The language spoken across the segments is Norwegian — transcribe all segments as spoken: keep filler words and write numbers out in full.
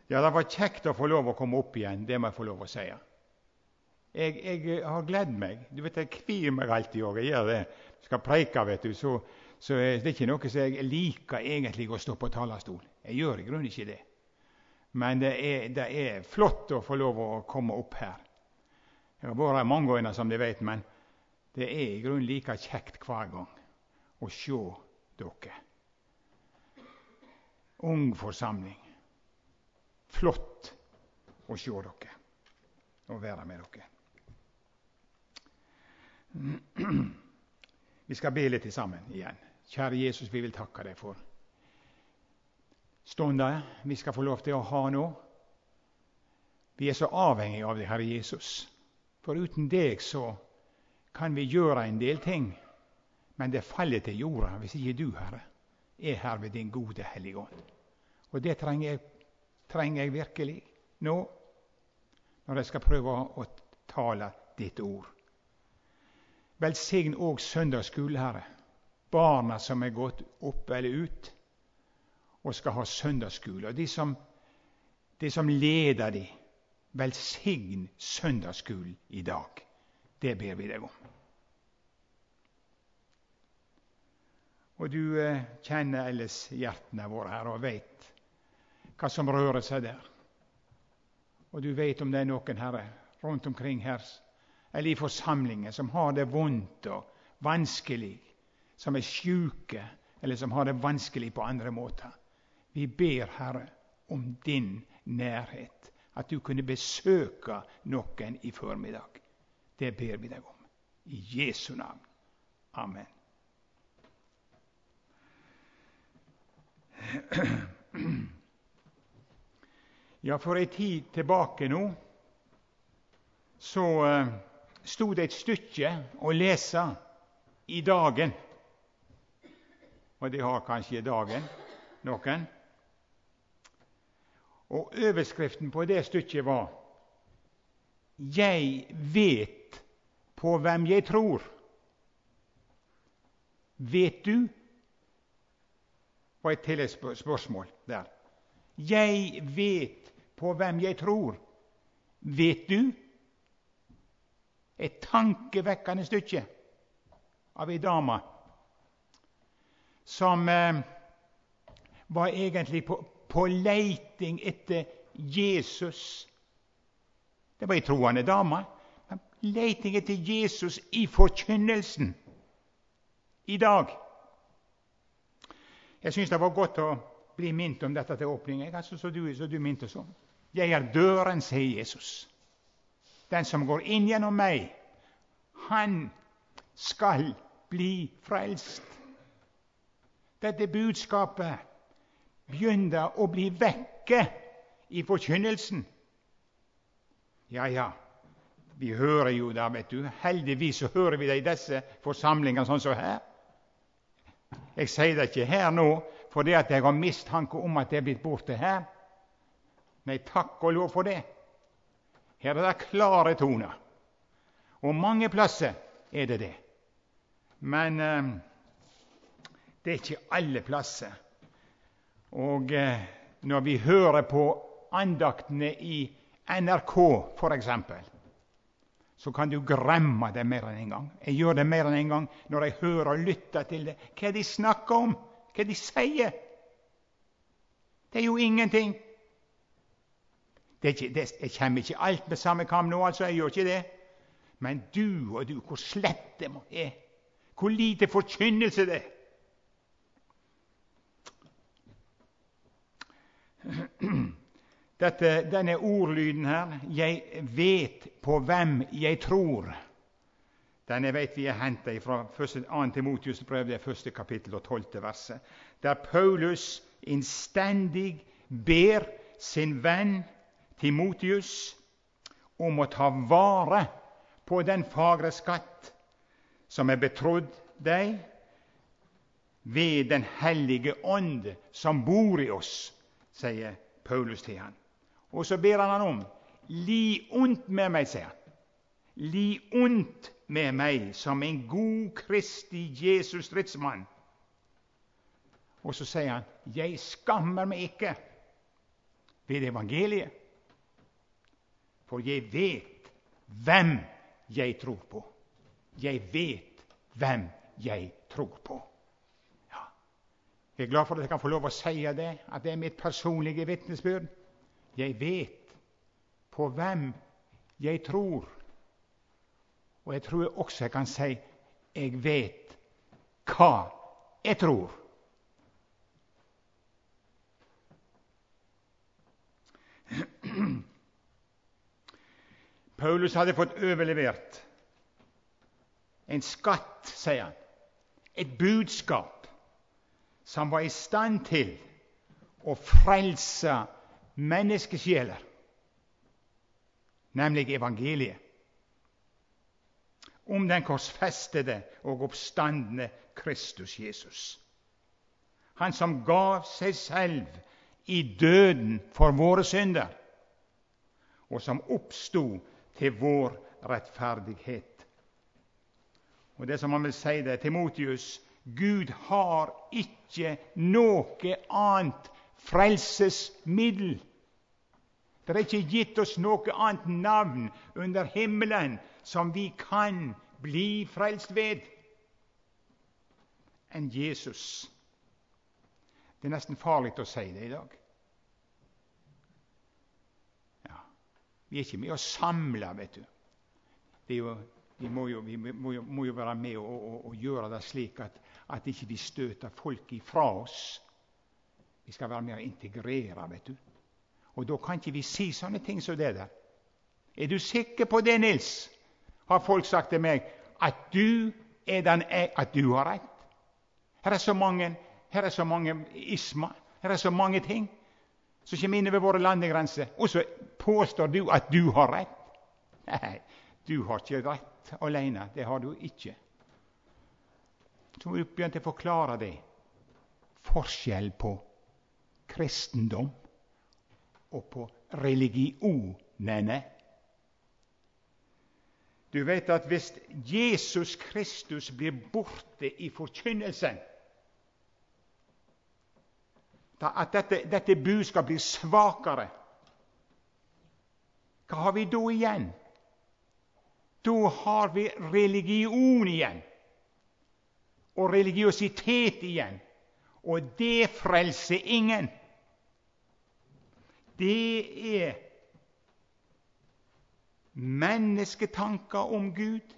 Ja, det var kjekt å få lov å komme opp igjen, det må jeg få lov å si. Jeg, jeg har gledd meg. Du vet, jeg kvir meg alltid, og jeg gjør det. Jeg skal preike, vet du, så, så er det ikke noe som jeg liker egentlig å stå på talerstol. Jeg gjør i grunnen ikke det. Men det er, det er flott å få lov å komme opp her. Jeg har vært her mange ganger, som de vet, men det er i grunnen like kjekt hver gang å se dere. Ung forsamling. Flott å se dere og være med dere. Vi skal be litt sammen igjen. Kjære Jesus, vi vil takke deg for stunden vi skal få lov til å ha nå. Vi er så avhengige av deg, Herre Jesus. For uten deg så kan vi gjøre en del ting, men det faller til jorda hvis ikke du, Herre, er her ved din gode Hellige Ånd. Og det trenger jeg trenger jeg virkelig nå, når jeg skal prøve å tale ditt ord. Velsign òg søndagsskole, Herre. Barna som er gått opp eller ut og skal ha søndagsskole. Og de som, de som leder de, velsign søndagsskolen i dag. Det ber vi deg om. Og du eh, kjenner ellers hjertene våre her og vet hva som rører seg der. Og du vet om det er noen, Herre, rundt omkring her, eller i forsamlingen, som har det vondt og vanskelig, som er syke, eller som har det vanskelig på andre måter. Vi ber, Herre, om din nærhet, at du kunne besøke noen i formiddag. Det ber vi deg om. I Jesu navn. Amen. Ja, for en tid tilbake nå, så uh, stod det et stykke å lese i Dagen. Og det har kanskje Dagen, noen. Og overskriften på det stykket var «Jeg vet på hvem jeg tror». Vet du? Var et tilleggsspørsmål der. Jeg vet på hvem jeg tror. Vet du? Et tankevekkende stykke av en dame som eh, var egentlig på, på leiting etter Jesus. Det var en troende dame. Leiting etter Jesus i forkynnelsen i dag. Jeg synes det var godt å bli minnet om dette til åpning. Jeg, altså, så du, så du minnet oss om. Jeg er døren, sier Jesus. Den som går inn gjennom meg, han skal bli frelst. Dette budskapet begynner å bli vekke i forkynnelsen. Ja, ja, vi hører jo da, vet du. Heldigvis så hører vi det i disse forsamlingene sånn som her. Jeg sier det ikke her nå, fordi at jeg har mistanke om at det er blitt borte her. Nei, takk og lov for det. Her er det klare toner. Og mange plasser er det det. Men eh, det er ikke alle plasser. Og eh, når vi hører på andaktene i N R K, for eksempel, så kan du gremme det mer enn en gang. Jeg gjør det mer enn en gang når jeg hører og lytter til det. Hva de snakker om, hva de sier. Det er jo ingenting. Det, er ikke, det jeg kommer ikke alt med samme kam nå, altså, jeg gjør ikke det. Men du og du, hvor slett det er. Hvor lite forkynnelse det er. Dette, denne ordlyden her, jeg vet på hvem jeg tror, denne vet vi er hentet fra andre Timotheus brev, det første kapittel og tolvte verset, der Paulus innstendig ber sin venn Timotheus om å ta vare på den fagre skatt som er betrodd deg ved den hellige ånd som bor i oss, sier Paulus til han. Og så ber han han om, li ondt med meg, sier han. Li ondt med meg som en god Kristi Jesus stridsmann. Og så sier han, jeg skammer meg ikke. ved evangeliet. For jeg vet hvem jeg tror på. Jeg vet hvem jeg tror på. Ja. Jeg er glad for at jeg kan få lov å si det, at det er mitt personlige vitnesbyrd. Jeg vet på hvem jeg tror. Og jeg tror også jeg kan si jeg vet hva jeg tror. Paulus hadde fått overlevert en skatt, sier han, et budskap som var i stand til å frelse menneskesjeler, nemlig evangeliet om den korsfestede og oppstandne Kristus Jesus. Han som gav seg selv i døden for våre synder, og som oppstod til vår rettferdighet. Og det som han vil si det, Timotius, Gud har ikke noe annet frelsesmiddel. Det er ikke gitt oss noe annet navn under himmelen som vi kan bli frelst ved enn Jesus. Det er nesten farlig å si det i dag. Ja, vi er ikke med å samle, vet du. Det er jo, vi må jo, vi må jo, må jo være med og, og, og gjøre det slik at, at ikke vi støter folk ifra oss. Vi skal være med å integrere, vet du. Og da kan ikke vi si sånne ting som det der. Er du sikker på det, Nils? Har folk sagt til meg at du er den jeg, at du har rett? Her er så mange, her er så mange ismer, her er så mange ting som kommer inn over våre landegrenser, og så påstår du at du har rett. Nei, du har ikke rett alene, det har du ikke. Så må du begynne å forklare det. Forskjell på kristendom og på religionene. Du vet at hvis Jesus Kristus blir borte i forkynnelsen, at dette, dette budskap blir svakere, hva har vi da igjen? Da har vi religion igjen, og religiøsitet igjen, og det frelser ingen. Det er mennesketanker om Gud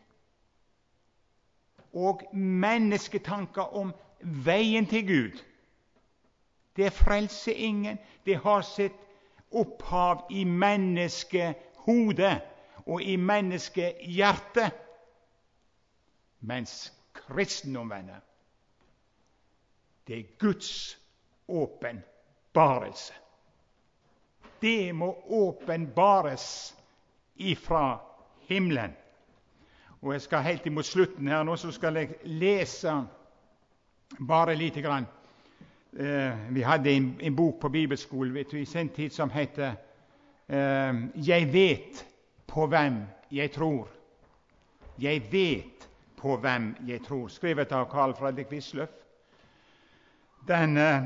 og mennesketanker om veien til Gud. Det frelser ingen. Det har sitt opphav i menneskehodet og i menneskehjertet. Mens kristendommen, det er Guds åpenbarelse. Det må åpenbares ifra himmelen. Og jeg skal helt imot slutten her nå, så skal jeg lese bare lite grann. Eh, vi hadde en, en bok på bibelskolen vet du, i sin tid som heter eh, Jeg vet på hvem jeg tror. Jeg vet på hvem jeg tror. Skrevet av Carl Fredrik Wisløff. Den eh,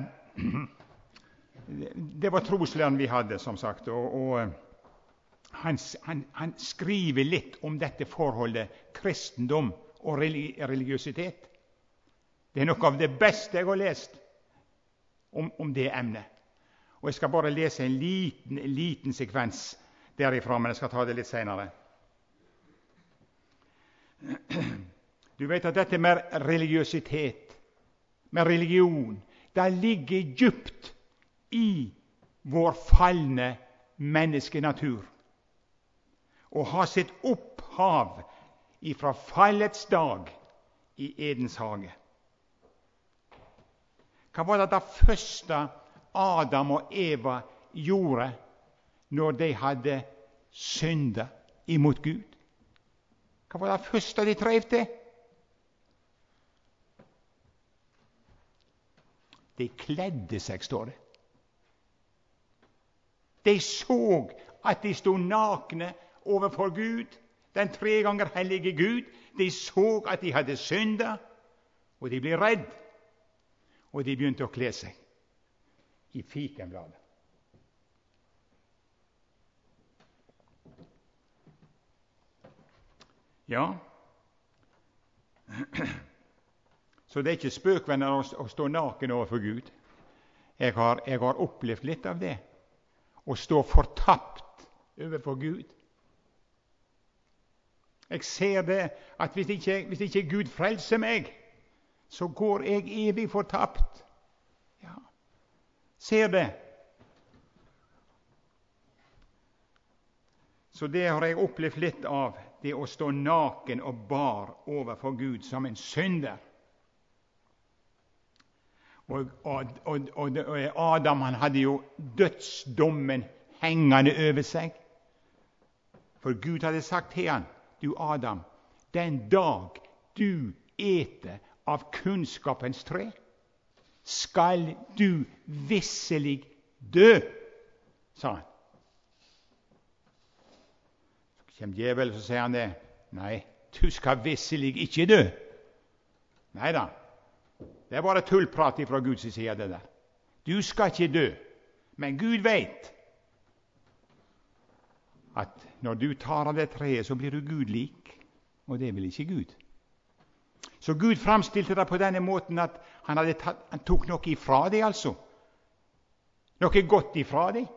Det var troslæren vi hadde, som sagt, og, og han, han, han skriver litt om dette forholdet kristendom og religiøsitet. Det er noe av det beste jeg har lest om, om det emnet. Og jeg skal bare lese en liten, liten sekvens derifra, men jeg skal ta det litt senere. Du vet at dette med religiøsitet, med religion, det ligger djupt i vår falne menneskenatur, og har sitt opphav ifra fallets dag i Edens hage. Hva var det det første Adam og Eva gjorde når de hadde syndet imot Gud? Hva var det første de drev til? De kledde seg, står det. De så at de stod nakne overfor Gud, den tre ganger hellige Gud. De så at de hadde syndet, og de ble redd, og de begynte å kle seg i fikenbladet. Ja, så det er ikke spøkvenner å, å stå naken overfor Gud. Jeg har, jeg har opplevd litt av det, å stå fortapt overfor Gud. Jeg ser det at hvis ikke, hvis ikke Gud frelser meg, så går jeg evig fortapt. Ja, ser det. Så det har jeg opplevd litt av, det å stå naken og bar overfor Gud som en synder. Og, og, og, og, og Adam han hadde jo dødsdommen hengende over seg. For Gud hadde sagt til han, du Adam, den dag du eter av kunnskapens tre, skal du visselig dø, sa han. Så kommer djevelen, så sier han det. Nei, du skal visselig ikke dø. Nei da. Det er bare tullprat fra Guds side, det der. Du skal ikke dø. Men Gud vet at når du tar av det treet, så blir du Gud lik. Og det vil ikke Gud. Så Gud framstilte det på denne måten at han, hadde tatt, han tok noe ifra deg, altså. Noe godt ifra deg.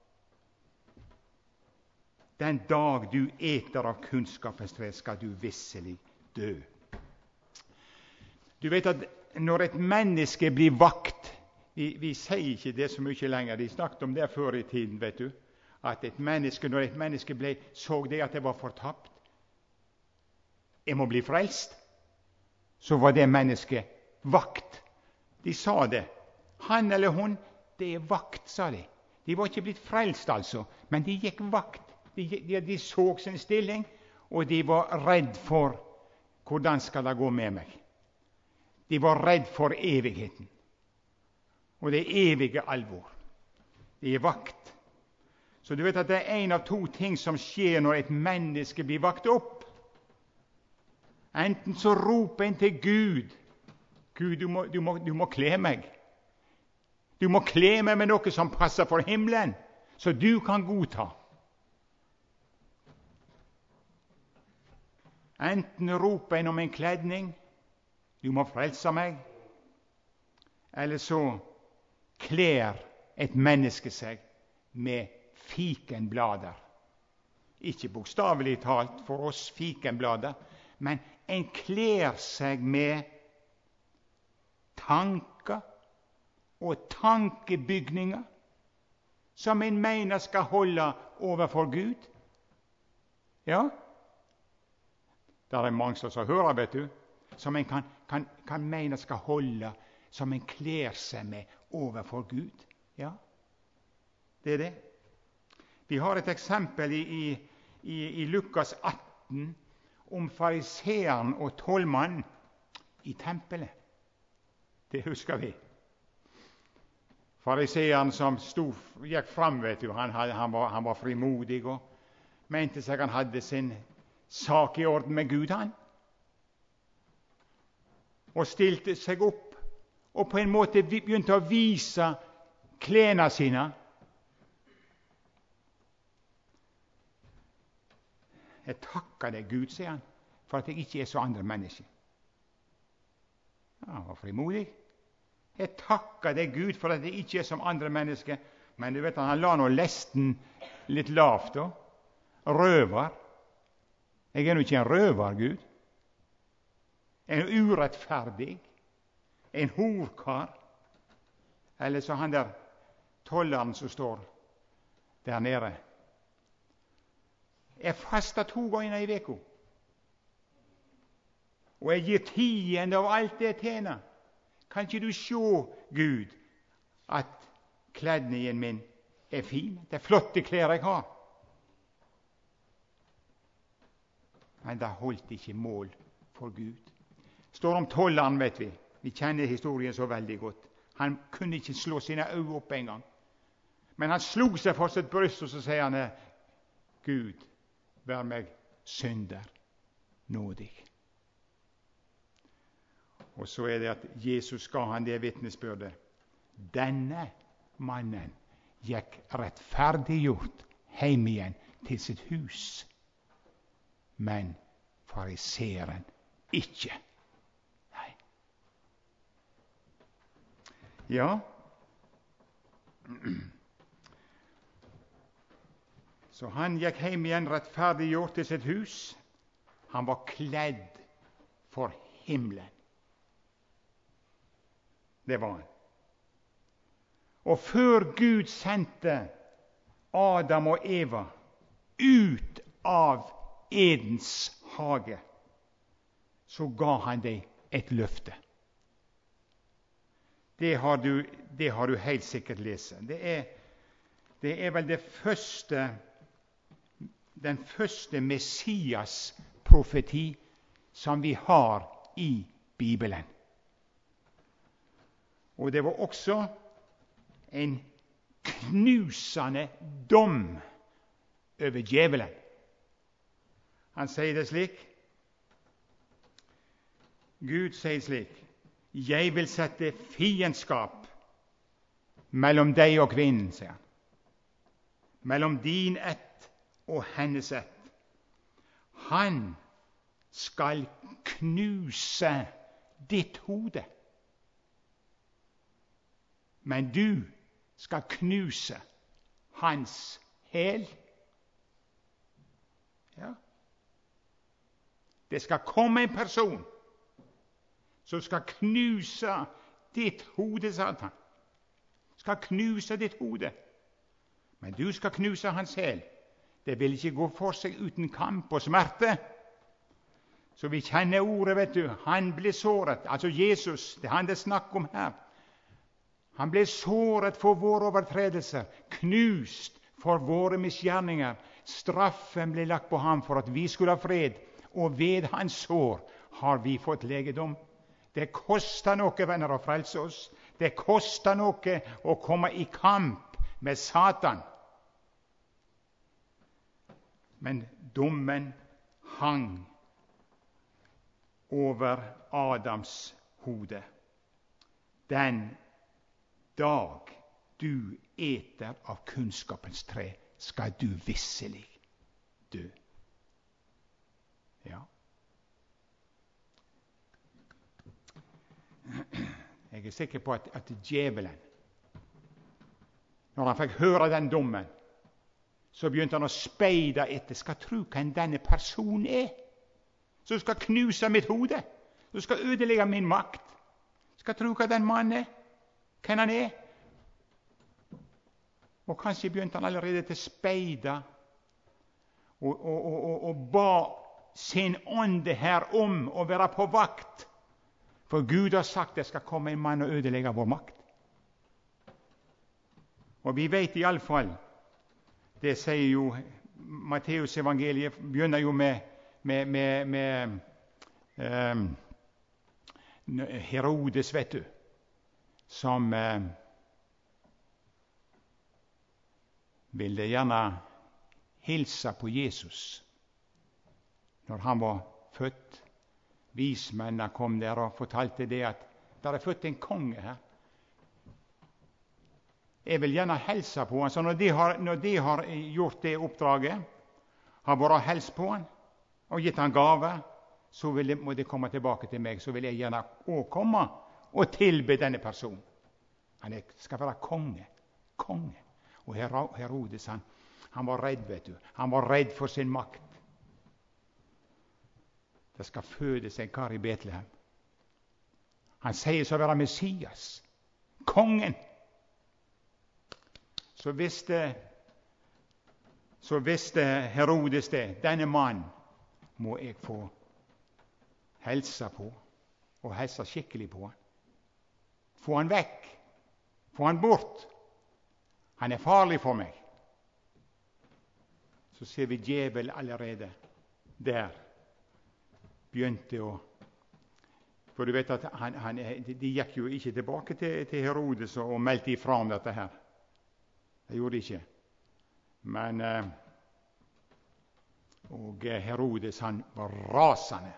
Den dag du eter av kunnskapens tre, skal du visselig dø. Du vet at når et menneske blir vakt, vi, vi sier ikke det så mye lenger, de snakket om det før i tiden, vet du, at et menneske, når et menneske ble, så det at det var fortapt, jeg må bli frelst, så var det mennesket vakt. De sa det. Han eller hun, det er vakt, sa de. De var ikke blitt frelst, altså, men de gikk vakt. De, de, de så sin stilling, og de var redd for hvordan skal det gå med meg. De var redd for evigheten. Og det er evige alvor. De er vakt. Så du vet at det er en av to ting som skjer når et menneske blir vakt opp. Enten så roper en til Gud, Gud, du må, du må, du må kle meg. Du må kle meg med noe som passer for himmelen, så du kan godta. Enten roper en om en kledning, du må frelse meg, eller så kler et menneske seg med fikenblader. Ikke bokstavelig talt for oss fikenblader, men en kler seg med tanker og tankebygninger som en mener skal holde overfor Gud. Ja, det er mange som hører, vet du, som en kan, kan, kan mene skal holde, som en kler seg med overfor Gud. Ja, det er det. Vi har et eksempel i, i, i Lukas atten om fariseeren og tollmannen i tempelet. Det husker vi. Fariseeren som stod, gikk fram, vet du, han, han, var, han var frimodig og mente seg han hadde sin sak i orden med Gud, han. Og stilte seg opp og på en måte begynte å vise klærne sine. Jeg takker deg, Gud, sier han, for at jeg ikke er så andre mennesker. Ja, han var frimodig. Jeg takker deg, Gud, for at jeg ikke er som andre mennesker. Men du vet, han la nå lesten litt lavt da. Røver. Jeg er nå ikke en røver, Gud. En urettferdig. En horkar. Eller så han der tolleren som står der nede. Jeg fastet to ganger i veka. Og jeg gir tiende av alt det jeg tjener. Kan ikke du se, Gud, at kledningen min er fin? Det er flotte klær jeg har. Men det holdt ikke mål for Gud. Står om tolleren, vet vi. Vi kjenner historien så veldig godt. Han kunne ikke slå sine øyne opp en gang. Men han slo seg for sitt bryst, og så sier han, Gud, vær meg synder nådig. Og så er det at Jesus ga han det vitnesbyrdet. Denne mannen gikk rettferdiggjort hjem igjen til sitt hus. Men fariseeren ikke. Nei. Ja. Så han gikk hjem igjen rettferdiggjort til sitt hus. Han var kledd for himmelen. Det var han. Og før Gud sendte Adam og Eva ut av Edens hage, så ga han dem et løfte. Det har du, det har du helt sikkert lest. Det er, det er vel det første, den første Messias-profeti som vi har i Bibelen. Og det var også en knusende dom over djevelen. Han sier det slik. Gud sier slik: Jeg vil sette fiendskap mellom deg og kvinnen, sier han. Mellom din ett og hennes ett. Han skal knuse ditt hode, men du skal knuse hans hæl. Ja. Det skal komme en person som skal knuse ditt hode, Satan. Skal knuse ditt hode. Men du skal knuse hans hæl. Det vil ikke gå for seg uten kamp og smerte. Så vi kjenner ordet, vet du. Han ble såret. Altså Jesus, det er han det er snakk om her. Han ble såret for våre overtredelser, knust for våre misgjerninger. Straffen ble lagt på ham for at vi skulle ha fred, og ved hans sår har vi fått legedom. Det koster noe, venner, å frelse oss. Det koster noe å komme i kamp med Satan. Men dommen hang over Adams hode. Den dag du eter av kunnskapens tre, skal du visselig dø. Ja. Jeg er sikker på at, at djevelen, når han fikk høre den dommen, så begynte han å speide etter. Skal tro hvem denne personen er, som skal knuse mitt hode, som skal ødelegge min makt. Skal tro hva den mannen er, hvem han er. Og kanskje begynte han allerede til speide og, og, og, og, og ba sin ånde her om å være på vakt. For Gud har sagt det skal komme en mann og ødelegge vår makt. Og vi vet i alle fall, det sier jo Matteus evangeliet, begynner jo med, med, med, med um, Herodes, vet du, som um, ville gjerne hilse på Jesus når han var født. Vismennene kom der og fortalte det at der er født en konge her. Jeg vil gjerne hilse på han. Så når de har, når de har gjort det oppdraget, har vært og hilst på han og gitt han gave, så vil de, må de komme tilbake til meg. Så vil jeg gjerne også komme og tilbe denne personen. Han er, skal være konge. Konge. Og Herodes, han, han var redd, vet du. Han var redd for sin makt. Det skal fødes en kar i Betlehem. Han sier så være Messias, kongen. Så visste, så visste Herodes det. Denne mann må jeg få hilse på, og hilse skikkelig på han. Få han vekk. Få han bort. Han er farlig for meg. Så ser vi djevel allerede der begynte å... For du vet at han, han, de gikk jo ikke tilbake til, til Herodes og meldte ifra om dette her. Det gjorde de ikke. Men eh, og Herodes, han var rasende.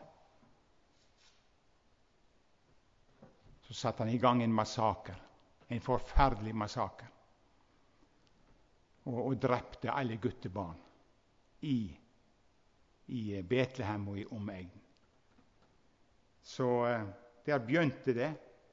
Så satte han i gang en massaker, en forferdelig massaker, og, og drepte alle guttebarn i i Betlehem og i omegn. Så eh, der begynte det.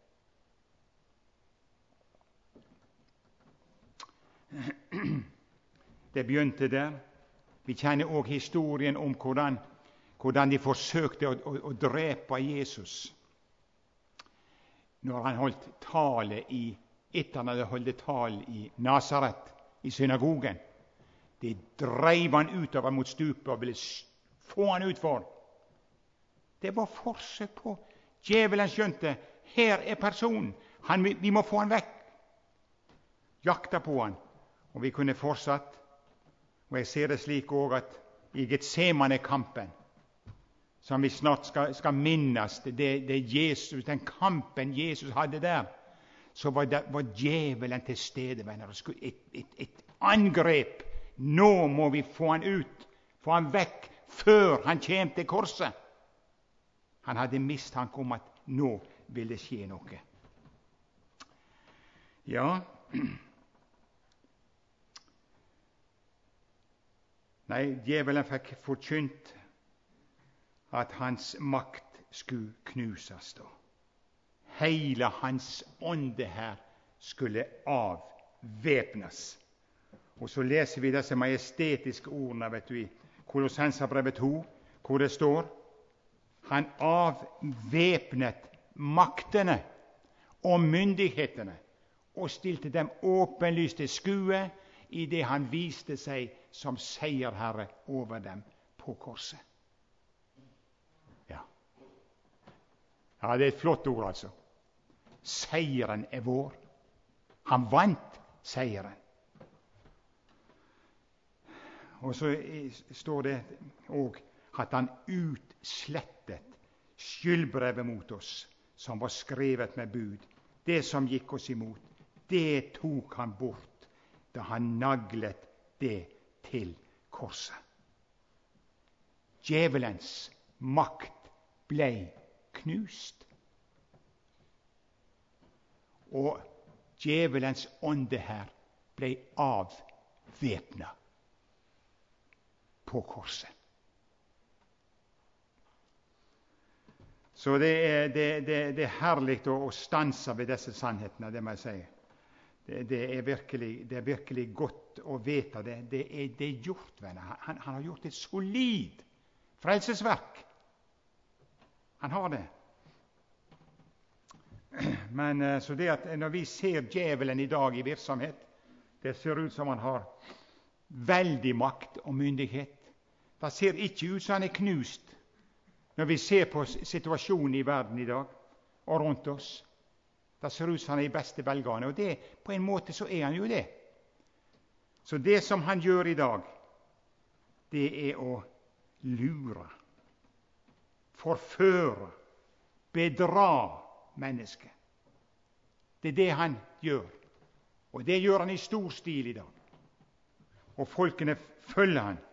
Det begynte der. Vi kjenner også historien om hvordan, hvordan de forsøkte å, å, å drepe Jesus når han holdt tale i etter han hadde holdt tale i Nasaret, i synagogen. De dreiv han utover mot stupet og ville få han utfor. Det var forsøk på. Djevelen skjønte her er personen. Han, vi må få han vekk. Jakta på han. Og vi kunne fortsatt. Og jeg ser det slik òg at i Getsemane-kampen, som vi snart skal, skal minnes, det, det Jesus, den kampen Jesus hadde der, så var, det, var djevelen til stede. Et, et, et angrep. Nå må vi få han ut, få han vekk, før han kommer til korset. Han hadde mistanke om at nå vil det skje noe. Ja, nei, djevelen fikk forkynt at hans makt skulle knuses da. Hele hans ånde her skulle avvæpnes. Og så leser vi disse majestetiske ordene, vet du, i Kolossenserbrevet to, hvor det står: han avvæpnet maktene og myndighetene og stilte dem åpenlyst til skue i det han viste seg som seierherre over dem på korset. Ja, ja det er et flott ord, altså. Seieren er vår. Han vant seieren. Og så står det òg at han utslettet skyldbrevet mot oss, som var skrevet med bud. Det som gikk oss imot, det tok han bort da han naglet det til korset. Djevelens makt ble knust. Og djevelens ånde her ble avvæpna på korset. Så det er, det, det, det er herlig å, å stanse ved disse sannhetene, det må jeg si. Det, det, er virkelig, det er virkelig godt å vite det. Det er, det er gjort, venner. Han, han har gjort et solid frelsesverk. Han har det. Men så det at når vi ser djevelen i dag i virksomhet, det ser ut som han har veldig makt og myndighet. Det ser ikke ut som han er knust når vi ser på situasjonen i verden i dag og rundt oss. Det ser ut som han er i beste velgående, og det, på en måte så er han jo det. Så det som han gjør i dag, det er å lure, forføre, bedra mennesket. Det er det han gjør, og det gjør han i stor stil i dag. Og folkene følger han.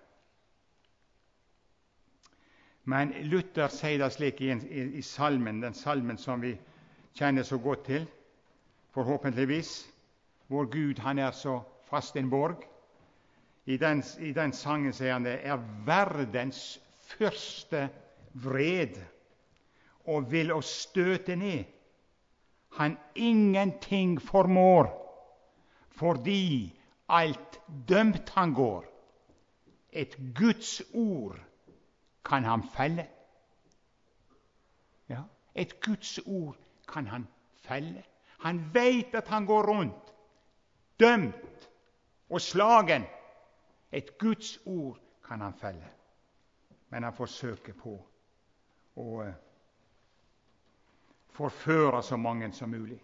Men Luther sier det slik i, i, i salmen, den salmen som vi kjenner så godt til, forhåpentligvis. Vår Gud, han er så fast en borg. I den, i den sangen sier han det er verdens første vred og vil oss støte ned. Han ingenting formår, fordi alt dømt han går. Et Guds ord kan han felle. Ja, et Guds ord kan han felle. Han vet at han går rundt, dømt og slagen. Et Guds ord kan han felle. Men han forsøker på å uh, forføre så mange som mulig.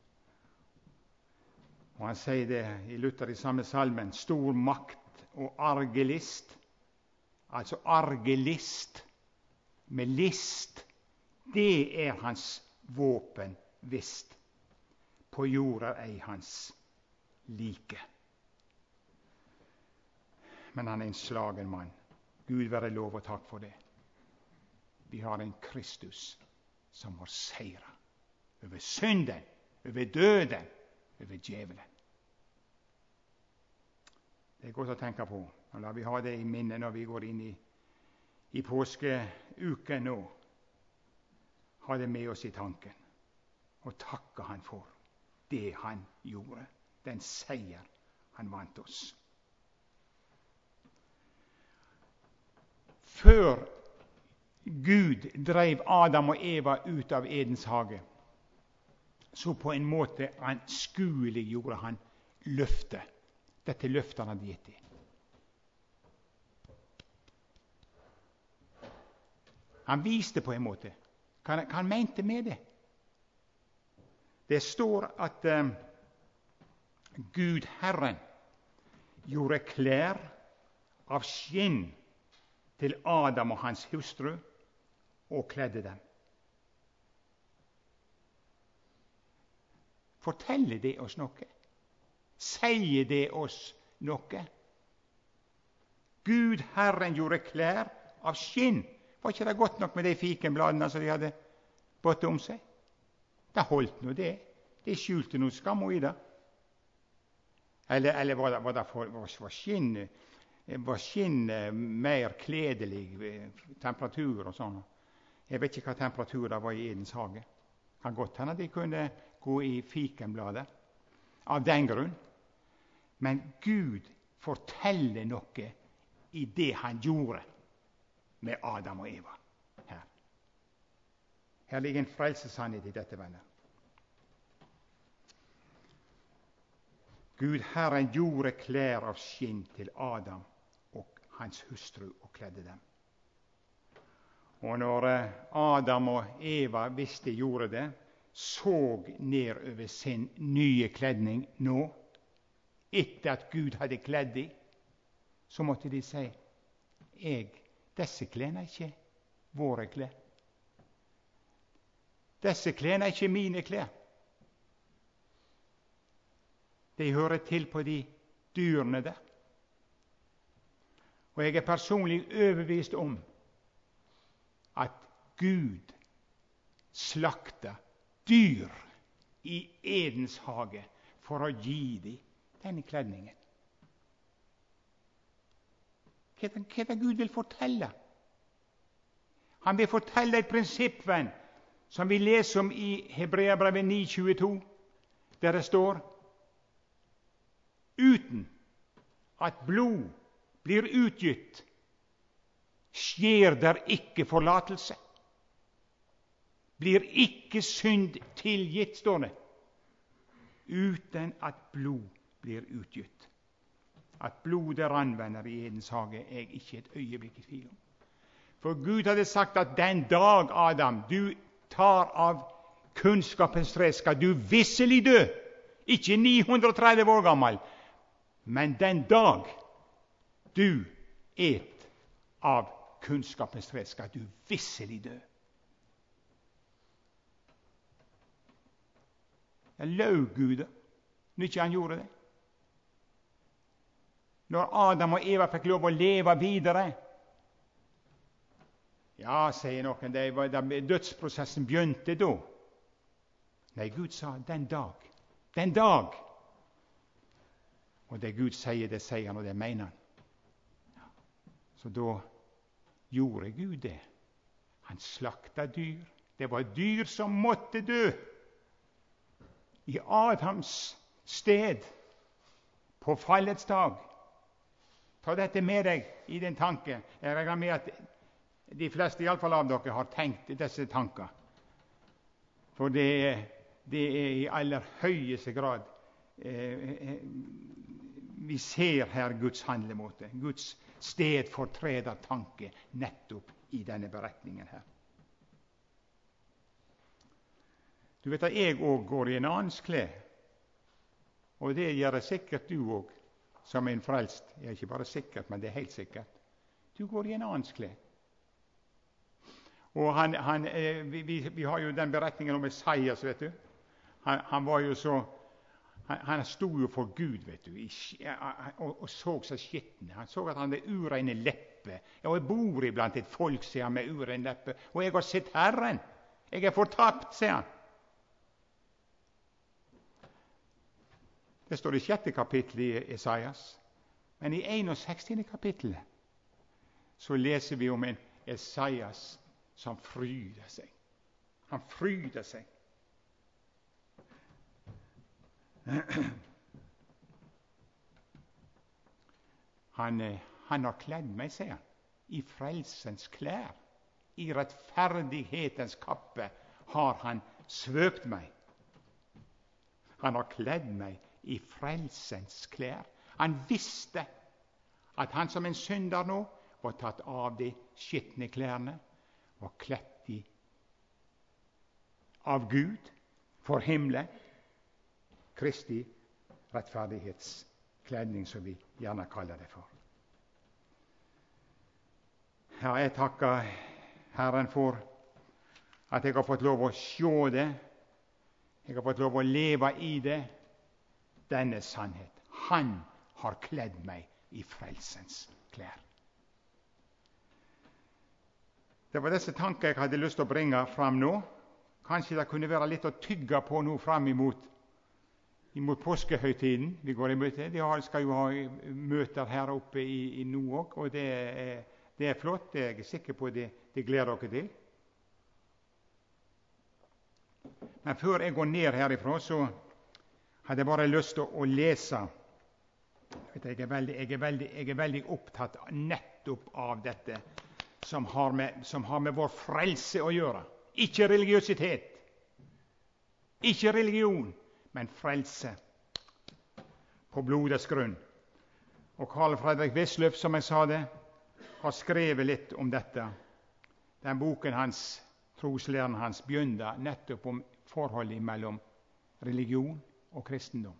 Og han sier det i Luther i samme salmen: stor makt og argelist. Altså argelist med list, det er hans våpen visst. På jorda ei hans like. Men han er en slagen mann. Gud være lov og takk for det. Vi har en Kristus som har seira over synden, over døden, over djevelen. Det er godt å tenke på. Og la vi ha det i minne når vi går inn i, i påskeuken nå ha det med oss i tanken og takke Han for det Han gjorde, den seier Han vant oss. Før Gud drev Adam og Eva ut av Edens hage, så på en måte anskueliggjorde Han løftet. Dette løftet Han hadde gitt dem. Han viste på en måte hva han, hva han mente med det. Det står at eh, Gud Herren gjorde klær av skinn til Adam og hans hustru og kledde dem. Forteller det oss noe? Sier det oss noe? Gud Herren gjorde klær av skinn. Var ikke det godt nok med de fikenbladene som de hadde bått om seg? Det holdt nå det. Det skjulte noe skam i det. Eller, eller var det, var det for, var, var skinn, var skinn mer kledelig temperatur og sånn? Jeg vet ikke hva temperatur det var i Edens hage. Det kan godt hende de kunne gå i fikenbladet av den grunn. Men Gud forteller noe i det Han gjorde med Adam og Eva her. Her ligger en frelsessannhet i dette, venner. Gud Herren gjorde klær av skinn til Adam og hans hustru og kledde dem. Og når Adam og Eva visste gjorde det, såg ned over sin nye kledning nå, etter at Gud hadde kledd dem, så måtte de si, jeg Disse klærne er ikke våre klær. Disse klærne er ikke mine klær. De hører til på de dyrene der. Og jeg er personlig overbevist om at Gud slakta dyr i Edens hage for å gi dem denne kledningen. Hva er det Gud vil fortelle? Han vil fortelle et prinsipp, venn, som vi leser om i Hebreabrevet ni tjueto, der det står uten at blod blir utgitt, skjer der ikke forlatelse. Blir ikke synd tilgitt, står det. Uten at blod blir utgitt. At blodet ranvenner i Edens hage, er ikke et øyeblikk i tvil om. For Gud hadde sagt at den dag, Adam, du tar av kunnskapens tre, skal du visselig dø. Ikke ni hundre og tretti år gammel, men den dag du et av kunnskapens tre, skal du visselig dø. Jeg løy Gud når ikke han gjorde det. Når Adam og Eva fikk lov å leve videre. Ja, sier noen, det var, det, dødsprosessen begynte da. Nei, Gud sa den dag. Den dag. Og det Gud sier, det sier han, og det mener han. Så da gjorde Gud det. Han slakta dyr. Det var dyr som måtte dø. I Adams sted på fallets dag. Ta dette med deg i din tanke. Jeg regner med at de fleste i alle fall av dere har tenkt disse tanker. For det, det er i aller høyeste grad eh, vi ser her Guds handlemåte. Guds sted fortreder tanke nettopp i denne beretningen her. Du vet at jeg òg går i en annens klær, og det gjør det sikkert du òg, som en frelst. Jeg er ikke bare sikkert, men det er helt sikkert. Du går i en annens klær. Og han, han, vi, vi, vi har jo den beretningen om Esaias, vet du. Han, han var jo så Han, han sto jo for Gud, vet du, i, og, og så seg skitten. Han så at han hadde ureine lepper. Og jeg bor iblant et folk, sier han, med ureine lepper. Og jeg har sett Herren. Jeg er fortapt, sier han. Det står i sjette kapittel i Esaias. Men i seksogenogtiende kapittel så leser vi om en, Esaias som fryder seg. Han fryder seg. Han, han har kledd meg, sier han, i frelsens klær. I rettferdighetens kappe har han svøpt meg. Han har kledd meg i frelsens klær. Han visste at han som en synder nå var tatt av de skitne klærne, var kledt i av Gud for himmelen, Kristi rettferdighetskledning, som vi gjerne kaller det for. Ja, jeg takker Herren for at jeg har fått lov å se det. Jeg har fått lov å leve i det, denne sannhet. Han har kledd meg i frelsens klær. Det var disse tanker jeg hadde lyst til å bringe fram nå. Kanskje det kunne være litt å tygge på nå fram imot, imot påskehøytiden vi går i møte. De har, skal jo ha møter her oppe i, i nord òg, og det er, det er flott. Det er jeg sikker på det, det gleder dere til. Men før jeg går ned herifra, så hadde jeg bare lyst til å lese. Jeg er veldig, jeg er veldig, jeg er veldig opptatt nettopp av dette som har, med, som har med vår frelse å gjøre. Ikke religiøsitet, ikke religion, men frelse på blodets grunn. Og Carl Fredrik Wisløff, som jeg sa det, har skrevet litt om dette. Den boken hans, troslæren hans, begynner nettopp om forholdet mellom religion og kristendom.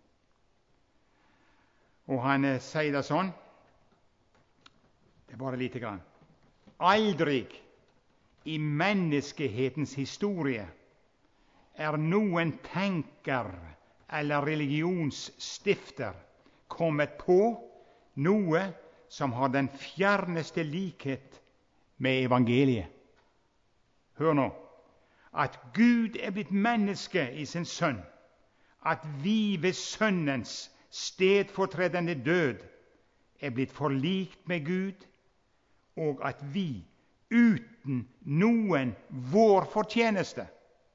Og han eh, sier det sånn, det er bare lite grann. Aldri i menneskehetens historie er noen tenker eller religionsstifter kommet på noe som har den fjerneste likhet med evangeliet. Hør nå, at Gud er blitt menneske i sin sønn, at vi ved sønnens stedfortredende død er blitt forlikt med Gud, og at vi uten noen vår fortjeneste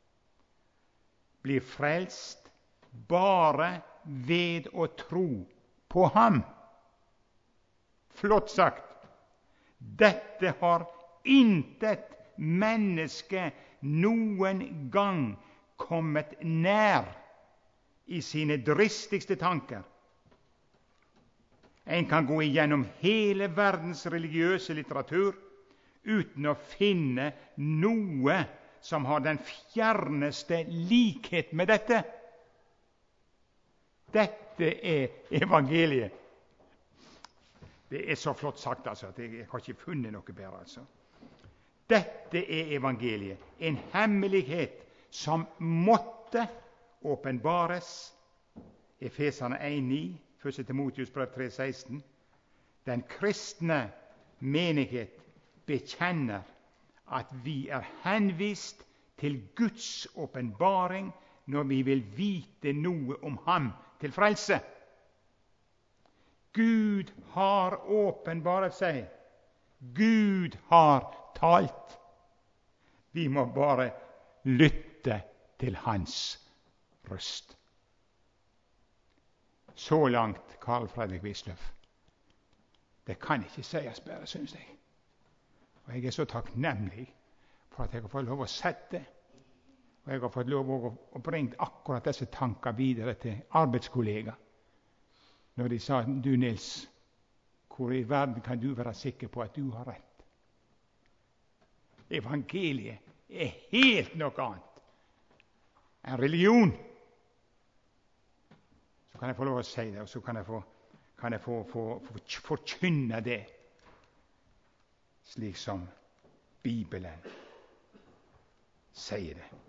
blir frelst bare ved å tro på ham. Flott sagt. Dette har intet menneske noen gang kommet nær i sine dristigste tanker. En kan gå igjennom hele verdens religiøse litteratur uten å finne noe som har den fjerneste likhet med dette. Dette er evangeliet. Det er så flott sagt, altså, at jeg har ikke funnet noe bedre. Altså. Dette er evangeliet, en hemmelighet som måtte åpenbares. Efeserne en ni, første Timotheus brev tre seksten. Den kristne menighet bekjenner at vi er henvist til Guds åpenbaring når vi vil vite noe om ham til frelse. Gud har åpenbaret seg. Gud har talt. Vi må bare lytte til hans røst. Så langt Carl Fredrik Wisløff. Det kan ikke sies bedre, synes jeg. Og jeg er så takknemlig for at jeg har fått lov å sette, og jeg har fått lov å, å bringe akkurat disse tanker videre til arbeidskollegaer. Når de sa, du Nils, hvor i verden kan du være sikker på at du har rett? Evangeliet er helt noe annet enn religion. Så kan jeg få lov å si det, og så kan jeg få, kan jeg få, få, få forkynne det, slik som Bibelen sier det.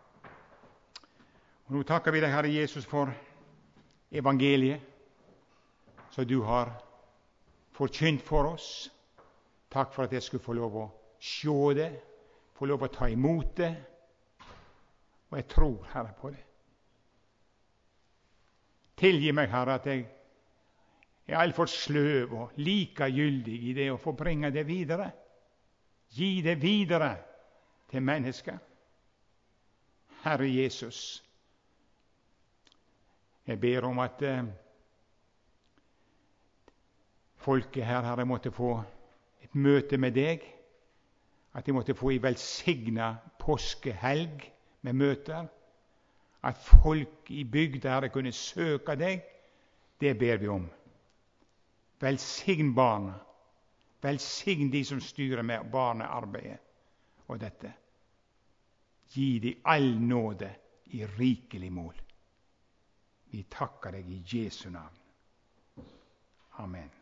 Og nå takker vi deg, Herre Jesus, for evangeliet, så du har forkynt for oss. Takk for at jeg skulle få lov å se det, få lov å ta imot det, og jeg tror, Herre, på det. Tilgi meg, Herre, at jeg er altfor sløv og likegyldig i det å få bringe det videre. Gi det videre til mennesker. Herre Jesus, jeg ber om at eh, folket her, Herre, måtte få et møte med deg, at de måtte få en velsigna påskehelg med møter, at folk i bygda Herre kunne søke deg, det ber vi om. Velsign barna, velsign de som styrer med barnearbeidet og dette. Gi de all nåde i rikelig mål. Vi takker deg i Jesu navn. Amen.